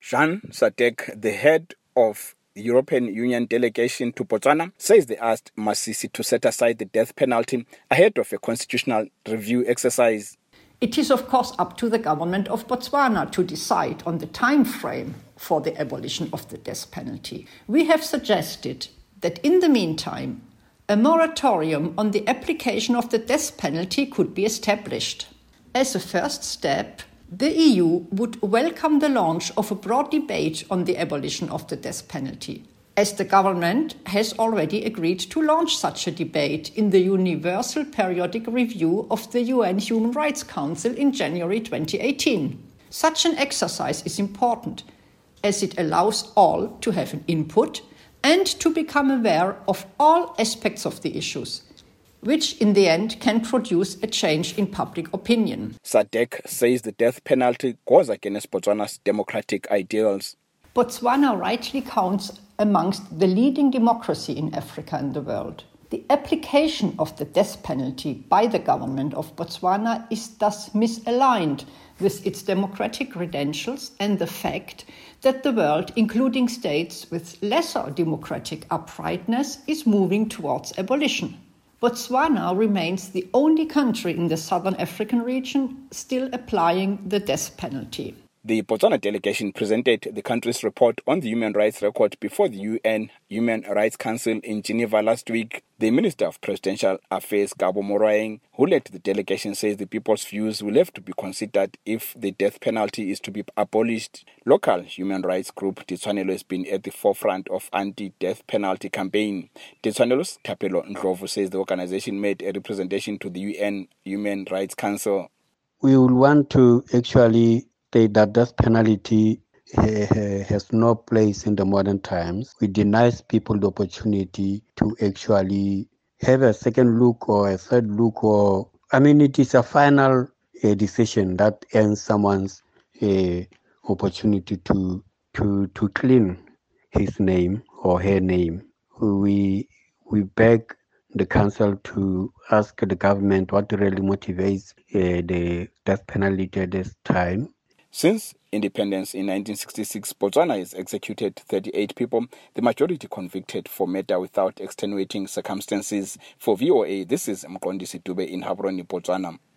Jean Sadek, the head of the European Union delegation to Botswana, says they asked Masisi to set aside the death penalty ahead of a constitutional review exercise. It is, of course, up to the government of Botswana to decide on the time frame for the abolition of the death penalty. We have suggested that in the meantime, a moratorium on the application of the death penalty could be established. As a first step, the EU would welcome the launch of a broad debate on the abolition of the death penalty, as the government has already agreed to launch such a debate in the Universal Periodic Review of the UN Human Rights Council in January 2018. Such an exercise is important, as it allows all to have an input and to become aware of all aspects of the issues, which in the end can produce a change in public opinion. Sadek says the death penalty goes against Botswana's democratic ideals. Botswana rightly counts amongst the leading democracy in Africa and the world. The application of the death penalty by the government of Botswana is thus misaligned with its democratic credentials and the fact that the world, including states with lesser democratic uprightness, is moving towards abolition. Botswana remains the only country in the southern African region still applying the death penalty. The Botswana delegation presented the country's report on the human rights record before the UN Human Rights Council in Geneva last week. The Minister of Presidential Affairs, Gabo Moraeng, who led the delegation, says the people's views will have to be considered if the death penalty is to be abolished. Local human rights group Ditshwanelo has been at the forefront of anti-death penalty campaign. Ditshwanelo's Thapelo Ndlovu says the organization made a representation to the UN Human Rights Council. We will want to actually state that death penalty has no place in the modern times. We deny people the opportunity to actually have a second look or a third look, it is a final decision that ends someone's opportunity to clean his name or her name. We beg the council to ask the government what really motivates the death penalty at this time. Since independence in 1966, Botswana has executed 38 people, the majority convicted for murder without extenuating circumstances. For VOA, this is Mqondisi Dube in Gaborone, Botswana.